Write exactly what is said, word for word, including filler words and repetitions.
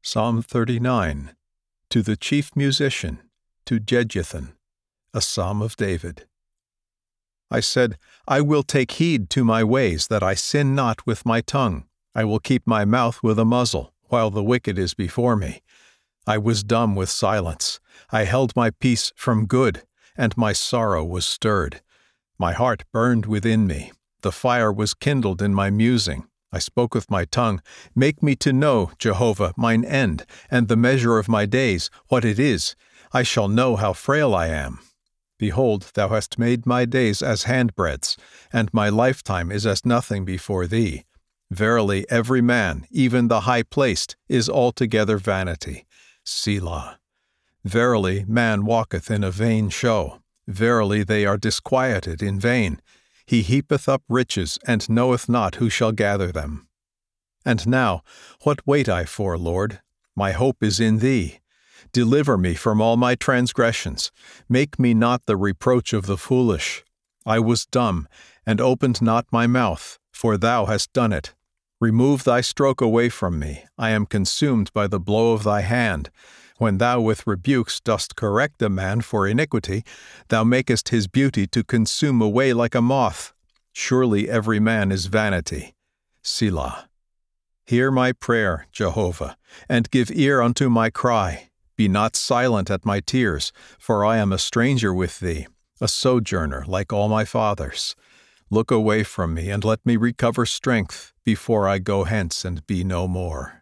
Psalm thirty-nine. To the chief musician, to Jeduthun, a psalm of David. I said, I will take heed to my ways, that I sin not with my tongue. I will keep my mouth with a muzzle, while the wicked is before me. I was dumb with silence. I held my peace from good, and my sorrow was stirred. My heart burned within me. The fire was kindled in my musing. I spoke with my tongue. Make me to know, Jehovah, mine end, and the measure of my days, what it is. I shall know how frail I am. Behold, thou hast made my days as handbreadths, and my lifetime is as nothing before thee. Verily, every man, even the high-placed, is altogether vanity. Selah. Verily, man walketh in a vain show. Verily, they are disquieted in vain. He heapeth up riches, and knoweth not who shall gather them. And now, what wait I for, Lord? My hope is in thee. Deliver me from all my transgressions. Make me not the reproach of the foolish. I was dumb, and opened not my mouth, for thou hast done it. Remove thy stroke away from me. I am consumed by the blow of thy hand. When thou with rebukes dost correct a man for iniquity, thou makest his beauty to consume away like a moth. Surely every man is vanity. Selah. Hear my prayer, Jehovah, and give ear unto my cry. Be not silent at my tears, for I am a stranger with thee, a sojourner like all my fathers. Look away from me, and let me recover strength, before I go hence and be no more.